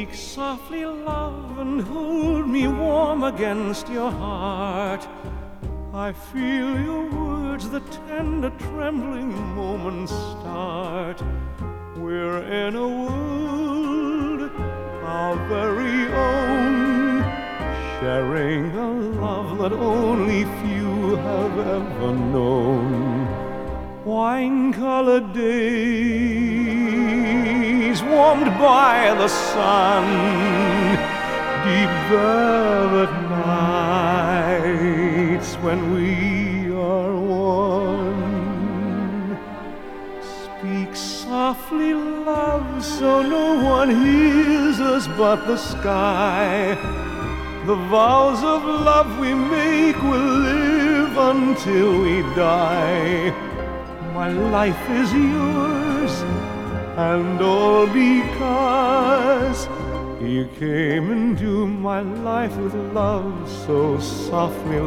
Speak softly, love, and hold me warm against your heart. I feel your words, the tender trembling moments start. We're in a world our very own, sharing a love that only few have ever known. Wine-colored days warmed by the sun, deep velvet nights when we are one. Speak softly, love, so no one hears us but the sky. The vows of love we make will live until we die. My life is yours, and all because you came into my life with love, so softly,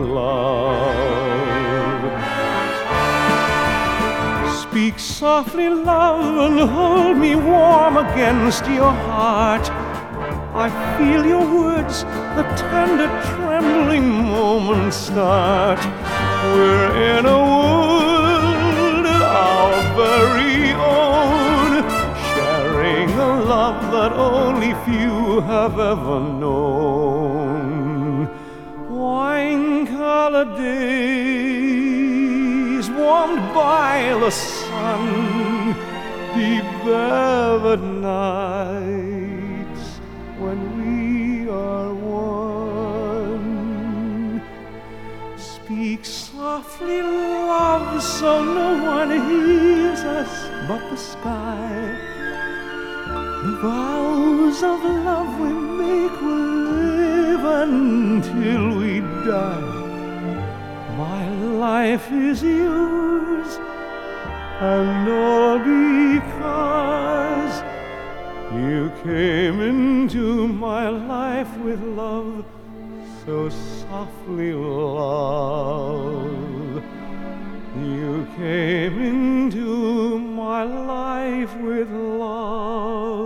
love. Speak softly, love, and hold me warm against your heart. I feel your words, the tender trembling moments start. We're in a world our very own, sharing a love that only few have ever known. Wine-colored days warmed by the sun, deep velvet nights when we are one. Speak softly, love, so no one hears us but the sky. The vows of love we make will live until we die. My life is yours, and all because you came into my life with love, so softly, love. You came into my life with love,